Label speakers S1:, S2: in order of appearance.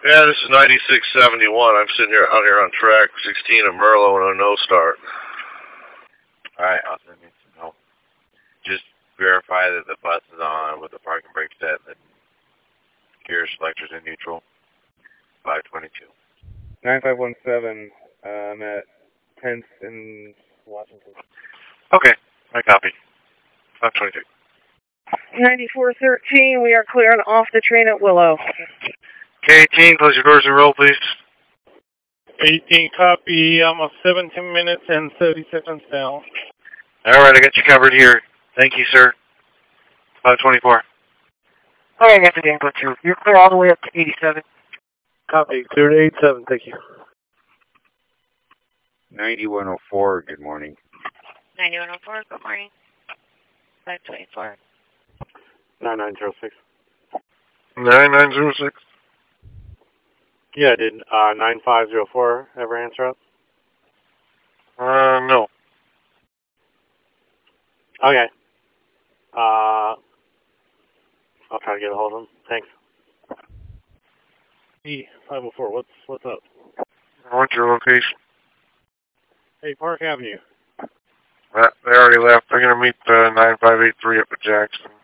S1: Yeah, this is 9671. I'm sitting here out here on track 16 of Merlo and a no start.
S2: Alright, I'll send you some help. Just verify that the bus is on with the parking brake set and the gear selectors in neutral. 522.
S3: 9517, I'm at 10th in Washington.
S1: Okay, I copy. 522.
S4: 9413, we are clearing off the train at Willow.
S1: K18, close your doors and roll, please.
S5: 18 copy, almost 17 minutes and 30 seconds down.
S1: Alright, I got you covered here. Thank you, sir. 524.
S4: Alright, I got the game put through. You're clear all the way up to 87.
S5: Copy, clear to 87, thank you.
S6: 9104, good morning.
S7: 9104, good morning. 524.
S5: 9906.
S1: 9906.
S5: Yeah, did 9504 ever answer up?
S1: No.
S5: Okay. I'll try to get a hold of him. Thanks. E504, what's up?
S1: What's your location?
S5: Hey, Park Avenue.
S1: They already left. They're going to meet 9583 up at Jackson.